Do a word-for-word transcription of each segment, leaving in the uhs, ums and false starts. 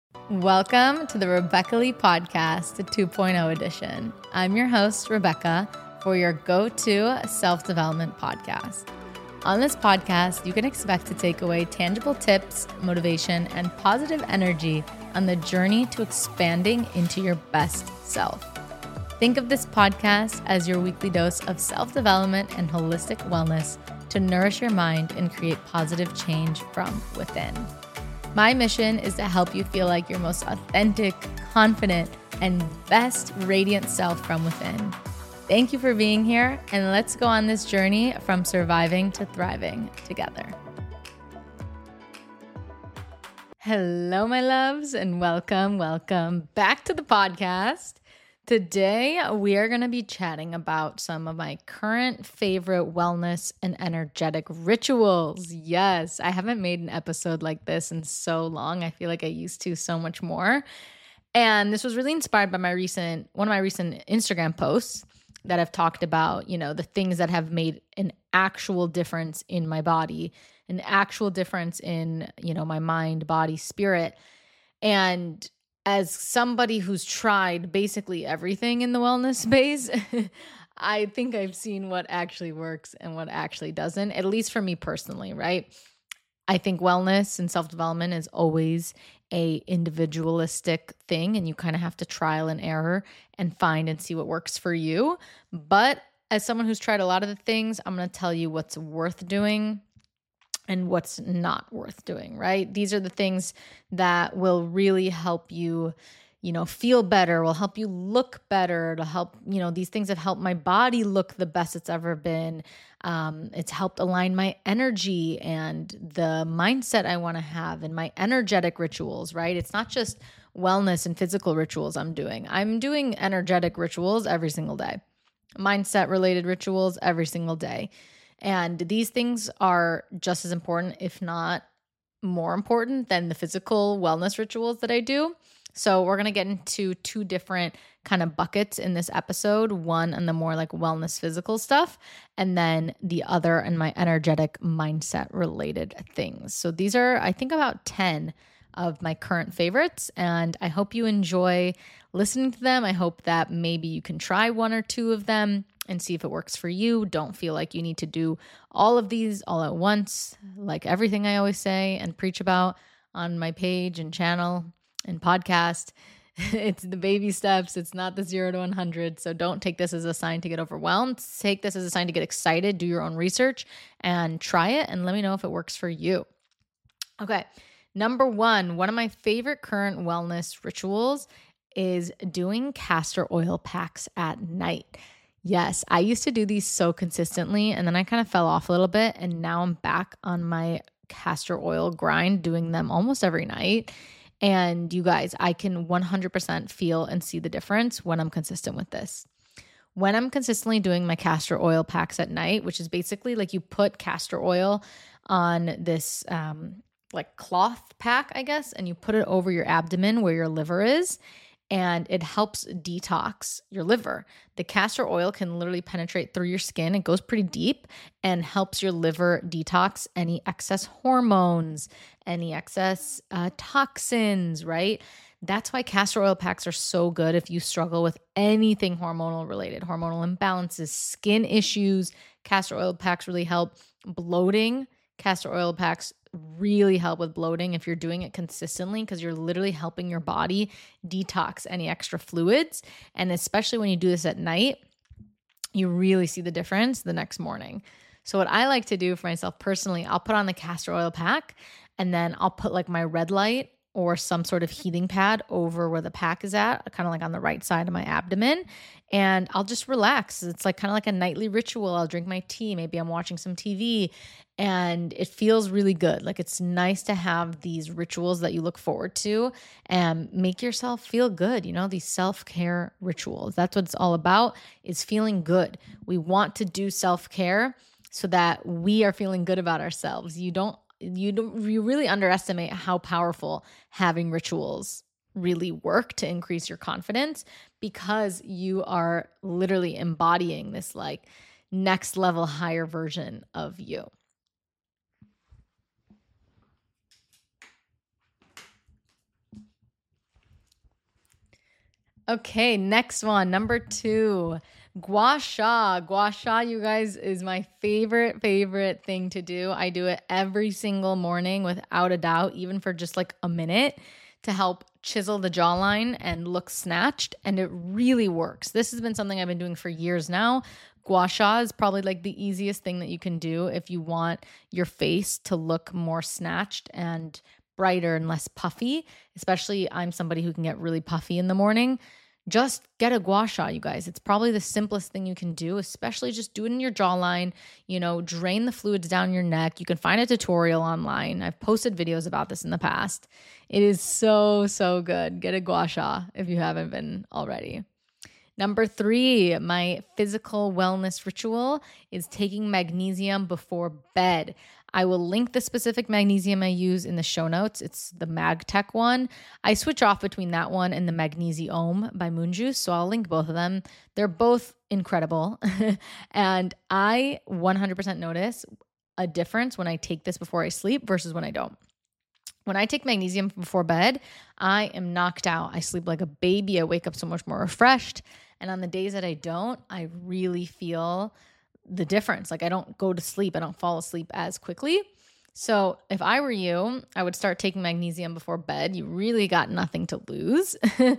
Welcome to the Rebecca Lee Podcast, the two point oh edition. I'm your host, Rebecca, for your go-to self-development podcast. On this podcast, you can expect to take away tangible tips, motivation, and positive energy on the journey to expanding into your best self. Think of this podcast as your weekly dose of self-development and holistic wellness to nourish your mind and create positive change from within. My mission is to help you feel like your most authentic, confident, and best radiant self from within. Thank you for being here, and let's go on this journey from surviving to thriving together. Hello, my loves, and welcome, welcome back to the podcast. Today, we are going to be chatting about some of my current favorite wellness and energetic rituals. Yes, I haven't made an episode like this in so long. I feel like I used to so much more. And this was really inspired by my recent, one of my recent Instagram posts that I've talked about, you know, the things that have made an actual difference in my body, an actual difference in, you know, my mind, body, spirit. And as somebody who's tried basically everything in the wellness space, I think I've seen what actually works and what actually doesn't, at least for me personally, right? I think wellness and self-development is always a individualistic thing, and you kind of have to trial and error and find and see what works for you. But as someone who's tried a lot of the things, I'm going to tell you what's worth doing and what's not worth doing, right? These are the things that will really help you, you know, feel better, will help you look better, it'll help, you know, these things have helped my body look the best it's ever been. Um, it's helped align my energy and the mindset I want to have and my energetic rituals, right? It's not just wellness and physical rituals I'm doing. I'm doing energetic rituals every single day, mindset related rituals every single day. And these things are just as important, if not more important, than the physical wellness rituals that I do. So we're going to get into two different kind of buckets in this episode. One on the more like wellness physical stuff, and then the other on my energetic mindset related things. So these are, I think, about ten of my current favorites, and I hope you enjoy listening to them. I hope that maybe you can try one or two of them and see if it works for you. Don't feel like you need to do all of these all at once, like everything I always say and preach about on my page and channel and podcast. It's the baby steps. It's not the zero to one hundred. So don't take this as a sign to get overwhelmed. Take this as a sign to get excited, do your own research, and try it and let me know if it works for you. Okay. Number one, one of my favorite current wellness rituals is doing castor oil packs at night. Yes, I used to do these so consistently, and then I kind of fell off a little bit, and now I'm back on my castor oil grind, doing them almost every night. And you guys, I can one hundred percent feel and see the difference when I'm consistent with this. When I'm consistently doing my castor oil packs at night, which is basically like you put castor oil on this um, like cloth pack, I guess, and you put it over your abdomen where your liver is, and it helps detox your liver. The castor oil can literally penetrate through your skin. It goes pretty deep and helps your liver detox any excess hormones, any excess uh, toxins, right? That's why castor oil packs are so good if you struggle with anything hormonal related, hormonal imbalances, skin issues. Castor oil packs really help. Bloating, castor oil packs really help with bloating if you're doing it consistently, because you're literally helping your body detox any extra fluids. And especially when you do this at night, you really see the difference the next morning. So what I like to do for myself personally, I'll put on the castor oil pack, and then I'll put like my red light or some sort of heating pad over where the pack is at, kind of like on the right side of my abdomen. And I'll just relax. It's like kind of like a nightly ritual. I'll drink my tea. Maybe I'm watching some T V, and it feels really good. Like it's nice to have these rituals that you look forward to and make yourself feel good. You know, these self-care rituals. That's what it's all about, is feeling good. We want to do self-care so that we are feeling good about ourselves. You don't You don't, you really underestimate how powerful having rituals really work to increase your confidence, because you are literally embodying this like next level higher version of you. Okay, next one, number two, gua sha. Gua sha, you guys, is my favorite, favorite thing to do. I do it every single morning without a doubt, even for just like a minute to help chisel the jawline and look snatched. And it really works. This has been something I've been doing for years now. Gua sha is probably like the easiest thing that you can do if you want your face to look more snatched and brighter and less puffy. Especially I'm somebody who can get really puffy in the morning. Just get a gua sha, you guys. It's probably the simplest thing you can do, especially just do it in your jawline, you know, drain the fluids down your neck. You can find a tutorial online. I've posted videos about this in the past. It is so, so good. Get a gua sha if you haven't been already. Number three, my physical wellness ritual is taking magnesium before bed. I will link the specific magnesium I use in the show notes. It's the MagTech one. I switch off between that one and the Magnesiome by Moonjuice, so I'll link both of them. They're both incredible. And I one hundred percent notice a difference when I take this before I sleep versus when I don't. When I take magnesium before bed, I am knocked out. I sleep like a baby. I wake up so much more refreshed. And on the days that I don't, I really feel the difference. Like I don't go to sleep. I don't fall asleep as quickly. So if I were you, I would start taking magnesium before bed. You really got nothing to lose.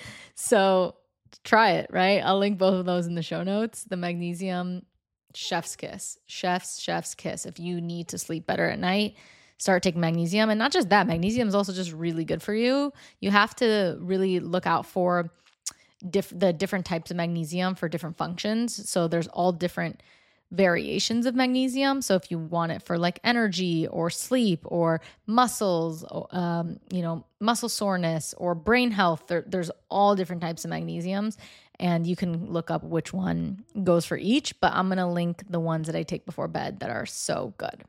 So try it, right? I'll link both of those in the show notes. The magnesium, chef's kiss, chef's, chef's kiss. If you need to sleep better at night, start taking magnesium. And not just that, magnesium is also just really good for you. You have to really look out for diff- the different types of magnesium for different functions. So there's all different variations of magnesium. So if you want it for like energy or sleep or muscles, um, you know, muscle soreness or brain health, there, there's all different types of magnesiums. And you can look up which one goes for each. But I'm going to link the ones that I take before bed that are so good.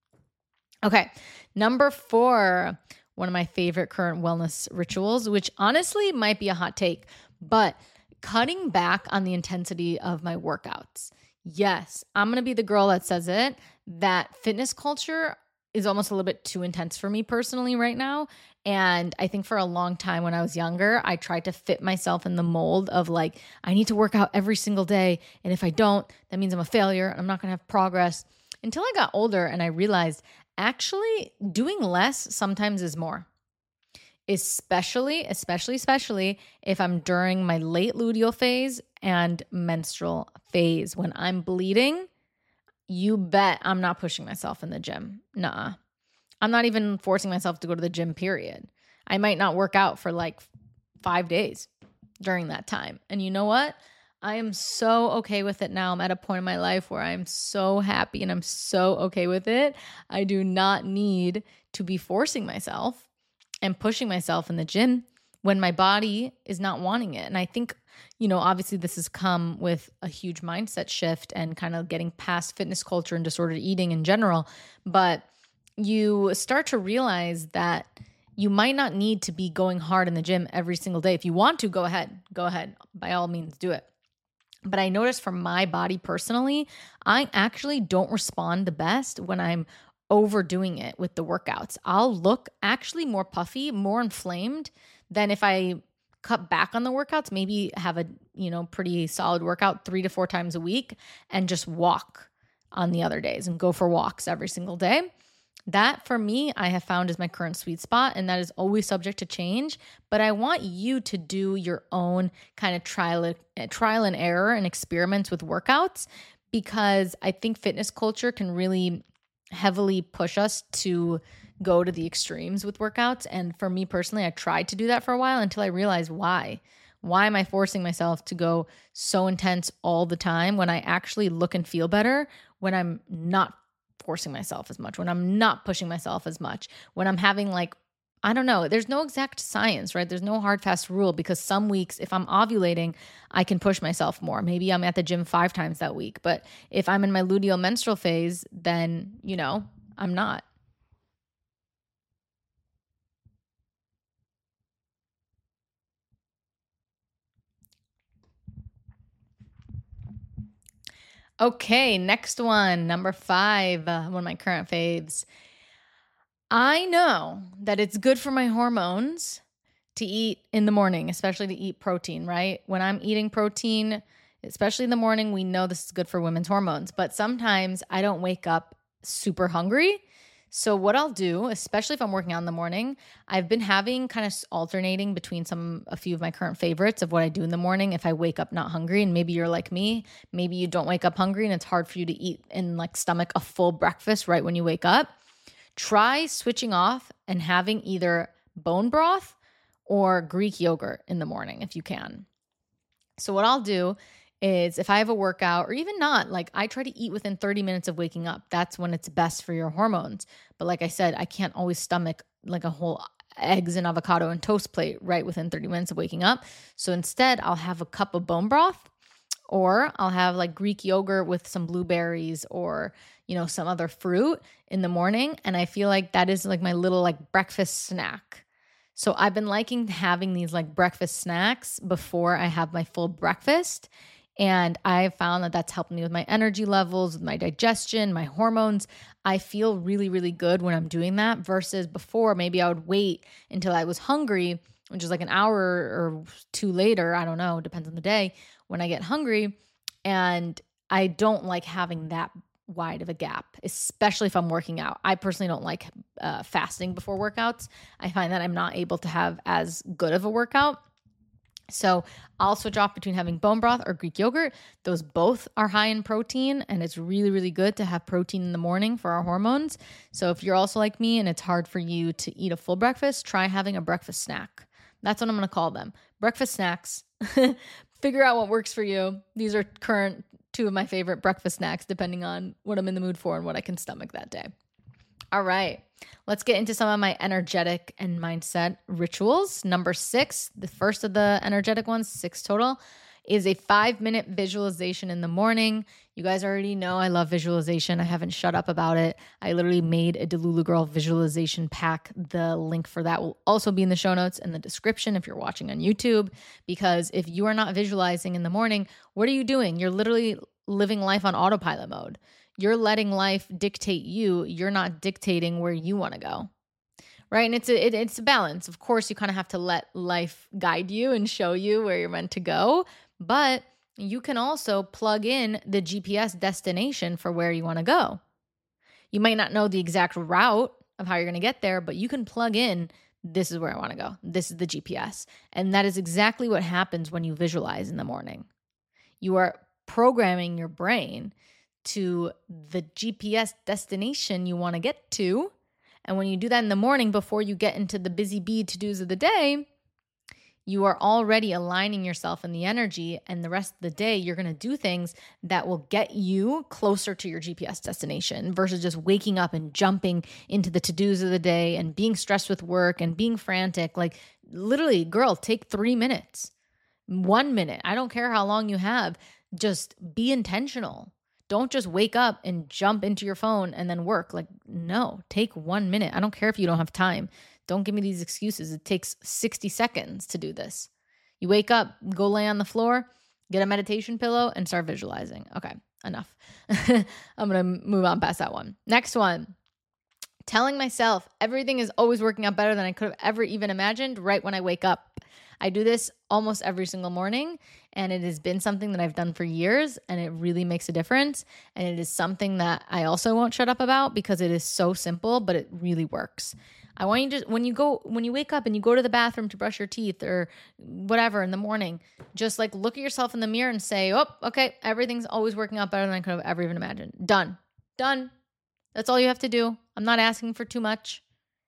Okay, number four, one of my favorite current wellness rituals, which honestly might be a hot take, but cutting back on the intensity of my workouts. Yes, I'm going to be the girl that says it, that fitness culture is almost a little bit too intense for me personally right now. And I think for a long time when I was younger, I tried to fit myself in the mold of like, I need to work out every single day. And if I don't, that means I'm a failure and I'm not going to have progress. Until I got older and I realized actually doing less sometimes is more. Especially, especially, especially if I'm during my late luteal phase and menstrual phase. When I'm bleeding, you bet I'm not pushing myself in the gym. Nuh-uh. I'm not even forcing myself to go to the gym, period. I might not work out for like five days during that time. And you know what? I am so okay with it now. I'm at a point in my life where I'm so happy and I'm so okay with it. I do not need to be forcing myself and pushing myself in the gym when my body is not wanting it. And I think, you know, obviously this has come with a huge mindset shift and kind of getting past fitness culture and disordered eating in general. But you start to realize that you might not need to be going hard in the gym every single day. If you want to, go ahead. Go ahead. By all means, do it. But I noticed for my body personally, I actually don't respond the best when I'm overdoing it with the workouts. I'll look actually more puffy, more inflamed than if I cut back on the workouts, maybe have a, you know, pretty solid workout three to four times a week and just walk on the other days and go for walks every single day. That for me, I have found is my current sweet spot, and that is always subject to change. But I want you to do your own kind of trial, trial and error and experiments with workouts, because I think fitness culture can really heavily push us to go to the extremes with workouts. And for me personally, I tried to do that for a while until I realized why. Why am I forcing myself to go so intense all the time when I actually look and feel better when I'm not forcing myself as much, when I'm not pushing myself as much, when I'm having like, I don't know, there's no exact science, right? There's no hard, fast rule, because some weeks, if I'm ovulating, I can push myself more. Maybe I'm at the gym five times that week. But if I'm in my luteal menstrual phase, then, you know, I'm not. Okay, next one, number five, uh, one of my current faves. I know that it's good for my hormones to eat in the morning, especially to eat protein, right? When I'm eating protein, especially in the morning, we know this is good for women's hormones, but sometimes I don't wake up super hungry. So what I'll do, especially if I'm working out in the morning, I've been having kind of alternating between some, a few of my current favorites of what I do in the morning if I wake up not hungry. And maybe you're like me, maybe you don't wake up hungry and it's hard for you to eat and like stomach a full breakfast right when you wake up. Try switching off and having either bone broth or Greek yogurt in the morning if you can. So what I'll do is if I have a workout or even not, like I try to eat within thirty minutes of waking up. That's when it's best for your hormones. But like I said, I can't always stomach like a whole eggs and avocado and toast plate right within thirty minutes of waking up. So instead, I'll have a cup of bone broth, or I'll have like Greek yogurt with some blueberries or, you know, some other fruit in the morning. And I feel like that is like my little like breakfast snack. So I've been liking having these like breakfast snacks before I have my full breakfast. And I found that that's helped me with my energy levels, with my digestion, my hormones. I feel really, really good when I'm doing that versus before, maybe I would wait until I was hungry, which is like an hour or two later. I don't know, depends on the day when I get hungry. And I don't like having that wide of a gap, especially if I'm working out. I personally don't like uh, fasting before workouts. I find that I'm not able to have as good of a workout. So I'll switch off between having bone broth or Greek yogurt. Those both are high in protein, and it's really, really good to have protein in the morning for our hormones. So if you're also like me and it's hard for you to eat a full breakfast, try having a breakfast snack. That's what I'm going to call them. Breakfast snacks. Figure out what works for you. These are current two of my favorite breakfast snacks, depending on what I'm in the mood for and what I can stomach that day. All right, let's get into some of my energetic and mindset rituals. Number six, the first of the energetic ones, six total, is a five minute visualization in the morning. You guys already know I love visualization. I haven't shut up about it. I literally made a Delulu Girl visualization pack. The link for that will also be in the show notes and the description if you're watching on YouTube, because if you are not visualizing in the morning, what are you doing? You're literally living life on autopilot mode. You're letting life dictate you. You're not dictating where you want to go, right? And it's a, it, it's a balance. Of course, you kind of have to let life guide you and show you where you're meant to go, but you can also plug in the G P S destination for where you want to go. You might not know the exact route of how you're going to get there, but you can plug in, this is where I want to go. This is the G P S. And that is exactly what happens when you visualize in the morning. You are programming your brain to the G P S destination you want to get to. And when you do that in the morning before you get into the busy bee to-dos of the day, you are already aligning yourself in the energy, and the rest of the day you're going to do things that will get you closer to your G P S destination versus just waking up and jumping into the to-dos of the day and being stressed with work and being frantic. Like literally, girl, take three minutes, one minute. I don't care how long you have. Just be intentional. Don't just wake up and jump into your phone and then work. Like, no, take one minute. I don't care if you don't have time. Don't give me these excuses. It takes sixty seconds to do this. You wake up, go lay on the floor, get a meditation pillow, and start visualizing. Okay, enough. I'm going to move on past that one. Next one. Telling myself everything is always working out better than I could have ever even imagined right when I wake up. I do this almost every single morning, and it has been something that I've done for years, and it really makes a difference. And it is something that I also won't shut up about because it is so simple, but it really works. I want you to, when you go, when you wake up and you go to the bathroom to brush your teeth or whatever in the morning, just like look at yourself in the mirror and say, oh, okay, everything's always working out better than I could have ever even imagined. Done. Done. That's all you have to do. I'm not asking for too much.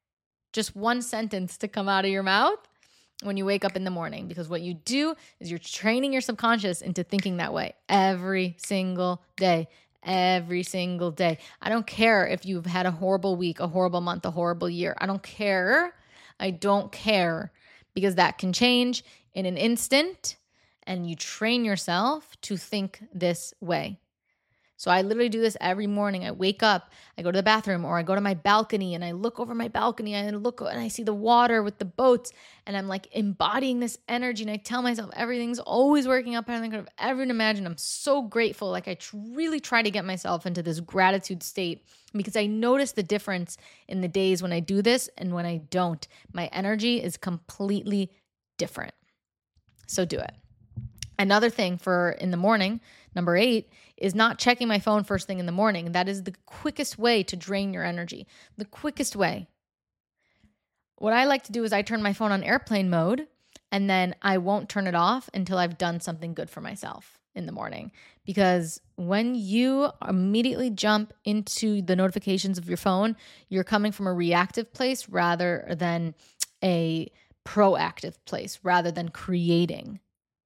Just one sentence to come out of your mouth when you wake up in the morning, because what you do is you're training your subconscious into thinking that way every single day, every single day. I don't care if you've had a horrible week, a horrible month, a horrible year. I don't care. I don't care, because that can change in an instant, and you train yourself to think this way. So I literally do this every morning. I wake up, I go to the bathroom, or I go to my balcony and I look over my balcony and I look and I see the water with the boats, and I'm like embodying this energy, and I tell myself everything's always working out better than I could have ever imagined. I'm so grateful. Like I tr- really try to get myself into this gratitude state, because I notice the difference in the days when I do this and when I don't. My energy is completely different. So do it. Another thing for in the morning, number eight, is not checking my phone first thing in the morning. That is the quickest way to drain your energy. The quickest way. What I like to do is I turn my phone on airplane mode, and then I won't turn it off until I've done something good for myself in the morning. Because when you immediately jump into the notifications of your phone, you're coming from a reactive place rather than a proactive place, rather than creating.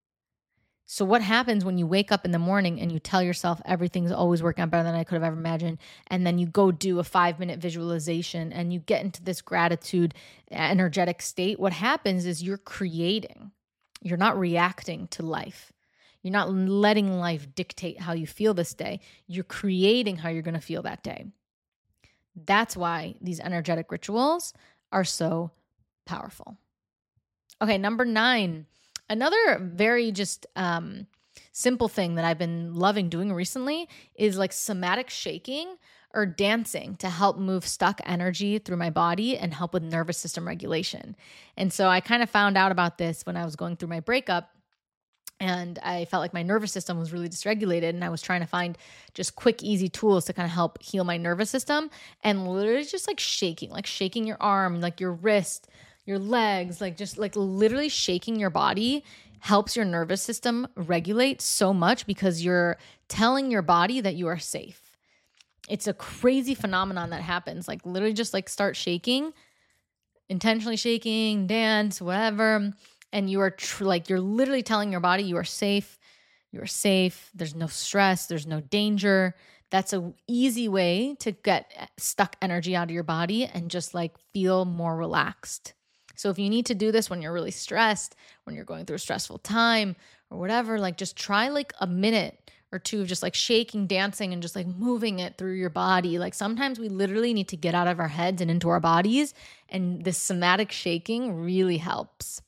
So what happens when you wake up in the morning and you tell yourself everything's always working out better than I could have ever imagined, and then you go do a five-minute visualization and you get into this gratitude energetic state? What happens is you're creating. You're not reacting to life. You're not letting life dictate how you feel this day. You're creating how you're going to feel that day. That's why these energetic rituals are so powerful. Okay, number nine. Another very just um, simple thing that I've been loving doing recently is like somatic shaking or dancing to help move stuck energy through my body and help with nervous system regulation. And so I kind of found out about this when I was going through my breakup, and I felt like my nervous system was really dysregulated, and I was trying to find just quick, easy tools to kind of help heal my nervous system, and literally just like shaking, like shaking your arm, like your wrist, your legs, like just like literally shaking your body helps your nervous system regulate so much, because you're telling your body that you are safe. It's a crazy phenomenon that happens. Like literally just like start shaking, intentionally shaking, dance, whatever. And you are tr- like, you're literally telling your body you are safe. You are safe. There's no stress. There's no danger. That's an easy way to get stuck energy out of your body and just like feel more relaxed. So if you need to do this when you're really stressed, when you're going through a stressful time or whatever, like just try like a minute or two of just like shaking, dancing, and just like moving it through your body. Like sometimes we literally need to get out of our heads and into our bodies, and this somatic shaking really helps.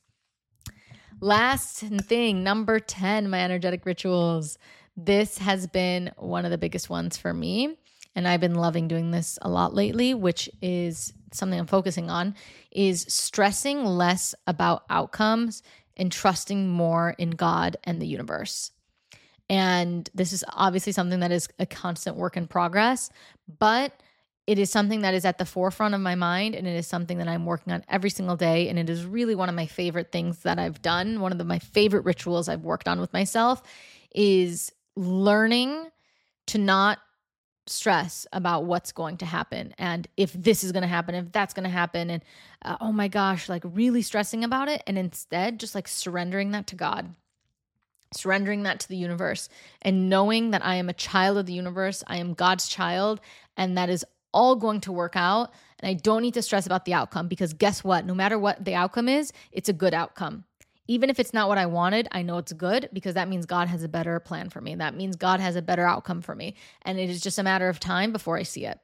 Last thing, number ten, my energetic rituals. This has been one of the biggest ones for me, and I've been loving doing this a lot lately, which is something I'm focusing on, is stressing less about outcomes and trusting more in God and the universe. And this is obviously something that is a constant work in progress, but it is something that is at the forefront of my mind, and it is something that I'm working on every single day. And it is really one of my favorite things that I've done. One of the, my favorite rituals I've worked on with myself is learning to not stress about what's going to happen, and if this is going to happen, if that's going to happen, and uh, oh my gosh, like really stressing about it, and instead just like surrendering that to God, surrendering that to the universe, and knowing that I am a child of the universe. I am God's child, and that is all going to work out, and I don't need to stress about the outcome, because guess what? No matter what the outcome is, it's a good outcome. Even if it's not what I wanted, I know it's good, because that means God has a better plan for me. That means God has a better outcome for me. And it is just a matter of time before I see it.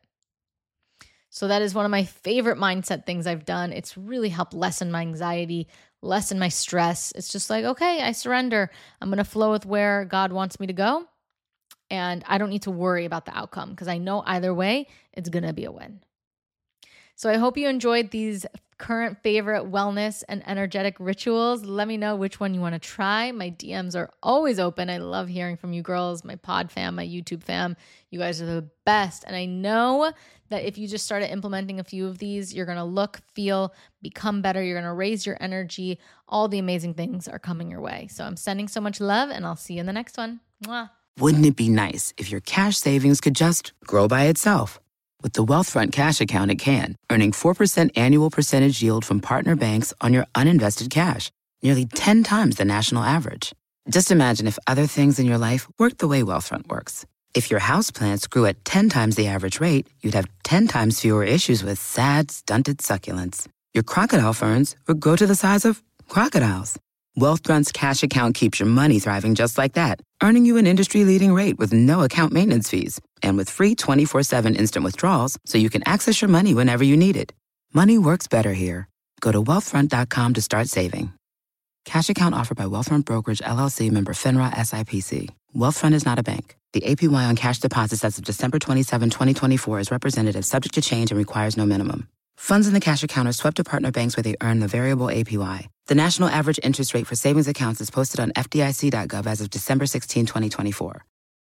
So that is one of my favorite mindset things I've done. It's really helped lessen my anxiety, lessen my stress. It's just like, okay, I surrender. I'm going to flow with where God wants me to go. And I don't need to worry about the outcome, because I know either way, it's going to be a win. So I hope you enjoyed these current favorite wellness and energetic rituals. Let me know which one you want to try. My D Ms are always open. I love hearing from you girls, my pod fam, my YouTube fam. You guys are the best. And I know that if you just started implementing a few of these, you're going to look, feel, become better. You're going to raise your energy. All the amazing things are coming your way. So I'm sending so much love, and I'll see you in the next one. Mwah. Wouldn't it be nice if your cash savings could just grow by itself? With the Wealthfront Cash Account, it can, earning four percent annual percentage yield from partner banks on your uninvested cash, nearly ten times the national average. Just imagine if other things in your life worked the way Wealthfront works. If your houseplants grew at ten times the average rate, you'd have ten times fewer issues with sad, stunted succulents. Your crocodile ferns would grow to the size of crocodiles. Wealthfront's cash account keeps your money thriving just like that, earning you an industry-leading rate with no account maintenance fees and with free twenty-four seven instant withdrawals so you can access your money whenever you need it. Money works better here. Go to wealthfront dot com to start saving. Cash account offered by Wealthfront Brokerage, L L C, member FINRA S I P C. Wealthfront is not a bank. The A P Y on cash deposits as of December twenty-seventh, twenty twenty-four is representative, subject to change, and requires no minimum. Funds in the cash account are swept to partner banks where they earn the variable A P Y. The national average interest rate for savings accounts is posted on F D I C dot gov as of December sixteenth, twenty twenty-four.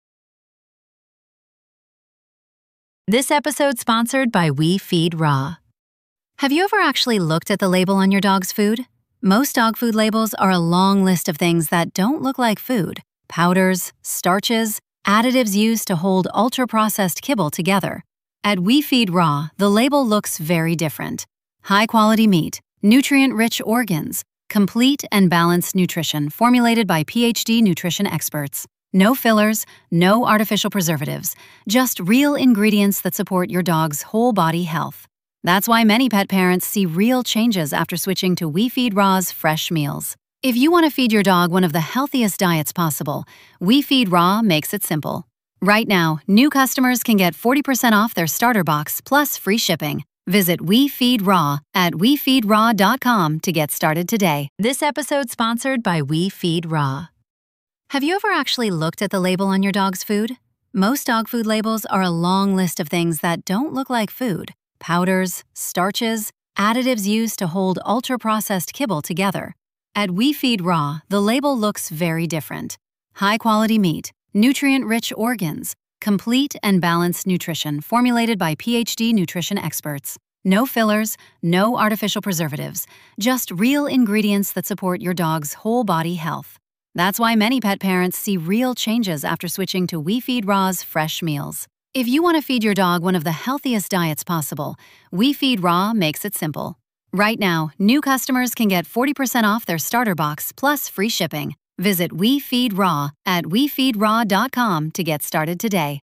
This episode sponsored by We Feed Raw. Have you ever actually looked at the label on your dog's food? Most dog food labels are a long list of things that don't look like food. Powders, starches, additives used to hold ultra-processed kibble together. At We Feed Raw, the label looks very different. High-quality meat, nutrient-rich organs, complete and balanced nutrition formulated by P H D nutrition experts. No fillers, no artificial preservatives, just real ingredients that support your dog's whole body health. That's why many pet parents see real changes after switching to We Feed Raw's fresh meals. If you want to feed your dog one of the healthiest diets possible, We Feed Raw makes it simple. Right now, new customers can get forty percent off their starter box plus free shipping. Visit We Feed Raw at we feed raw dot com to get started today. This episode sponsored by We Feed Raw. Have you ever actually looked at the label on your dog's food? Most dog food labels are a long list of things that don't look like food. Powders, starches, additives used to hold ultra-processed kibble together. At We Feed Raw, the label looks very different. High-quality meat, nutrient-rich organs, complete and balanced nutrition formulated by P H D nutrition experts. No fillers, no artificial preservatives, just real ingredients that support your dog's whole body health. That's why many pet parents see real changes after switching to We Feed Raw's fresh meals. If you want to feed your dog one of the healthiest diets possible, We Feed Raw makes it simple. Right now, new customers can get forty percent off their starter box plus free shipping. Visit We Feed Raw at we feed raw dot com to get started today.